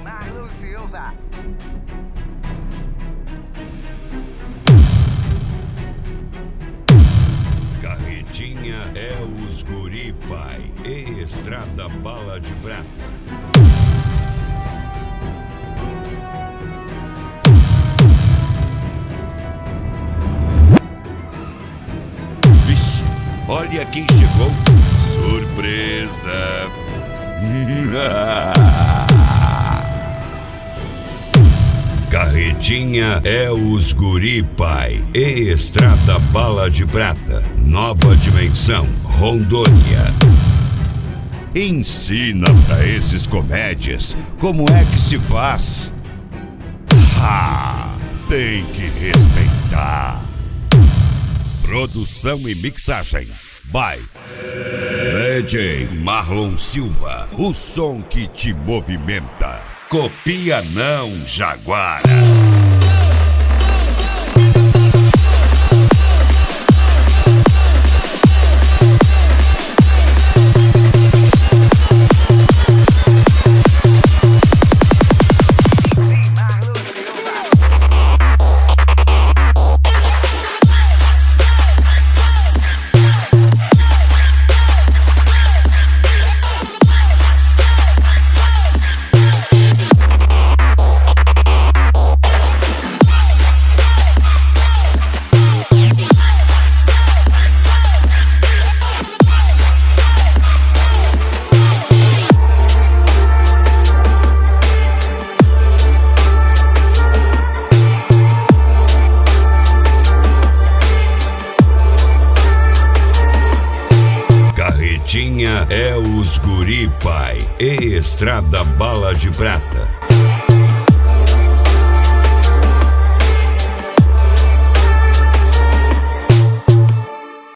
Marlon Silva. Carretinha é os guri pai e Estrada Bala de Prata. Vixe, olha quem chegou. Surpresa! Carretinha é os guri pai e Estrada Bala de Prata, Nova Dimensão, Rondônia. Ensina pra esses comédias como é que se faz. Tem que respeitar. Produção e mixagem by DJ Marlon Silva, o som que te movimenta. Copia não, Jaguara. Carretinha é os guri pai e Estrada Bala de Prata.